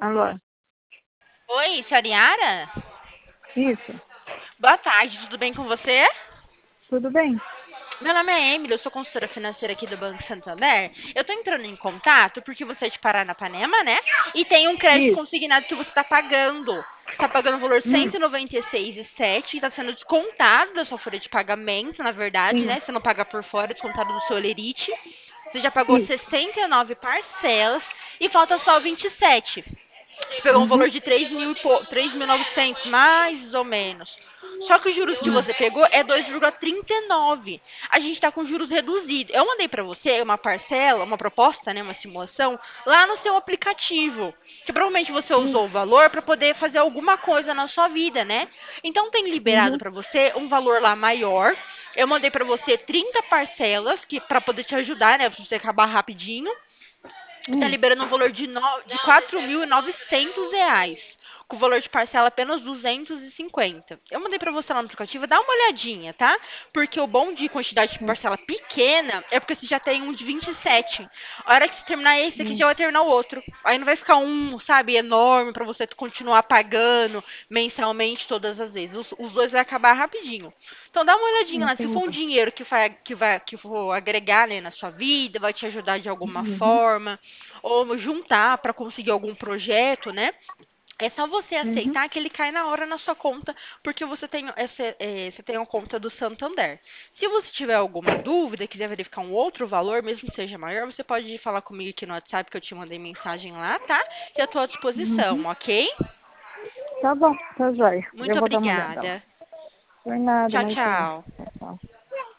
Alô? Oi, senhora Yara? Isso, Boa tarde, tudo bem com você? tudo bem? Meu nome é Emily, eu sou consultora financeira aqui do Banco Santander. Eu tô entrando em contato porque você é de Paranapanema, né? E tem um crédito Isso. consignado que você tá pagando. Você tá pagando o valor Hum, 196,7 e tá sendo descontado da sua folha de pagamento, na verdade, sim, né? Você não paga por fora, é descontado do seu lerite. Você já pagou isso. 69 parcelas e falta só 27. Você pegou um Uhum, valor de 3.900, mais ou menos. Só que os juros que você pegou é 2,39. A gente está com juros reduzidos. Eu mandei para você uma parcela, uma proposta, né, uma simulação, lá no seu aplicativo. Que provavelmente você sim, usou o valor para poder fazer alguma coisa na sua vida, né? Então tem liberado uhum, para você um valor lá maior. Eu mandei para você 30 parcelas que para poder te ajudar, né, para você acabar rapidinho. Está hum, liberando um valor de 4.900 reais, com o valor de parcela apenas 250. Eu mandei para você lá no aplicativo, dá uma olhadinha, tá? Porque o bom de quantidade de hum, parcela pequena é porque você já tem um de 27. A hora que você terminar esse aqui, hum, já vai terminar o outro. Aí não vai ficar um, sabe, enorme para você continuar pagando mensalmente todas as vezes. Os dois vai acabar rapidinho. Então dá uma olhadinha lá, se for um entendi. dinheiro que for agregar, né, na sua vida, vai te ajudar de alguma Uhum, forma, ou juntar para conseguir algum projeto, né? É só você uhum, aceitar que ele cai na hora na sua conta, porque você tem a conta do Santander. Se você tiver alguma dúvida, quiser verificar um outro valor, mesmo que seja maior, você pode falar comigo aqui no WhatsApp, que eu te mandei mensagem lá, tá? E eu tô à disposição, uhum. ok? Tá bom, tá jóia. Eu Muito vou dar uma olhada lá. obrigada. Por nada, Tchau, imagina. tchau.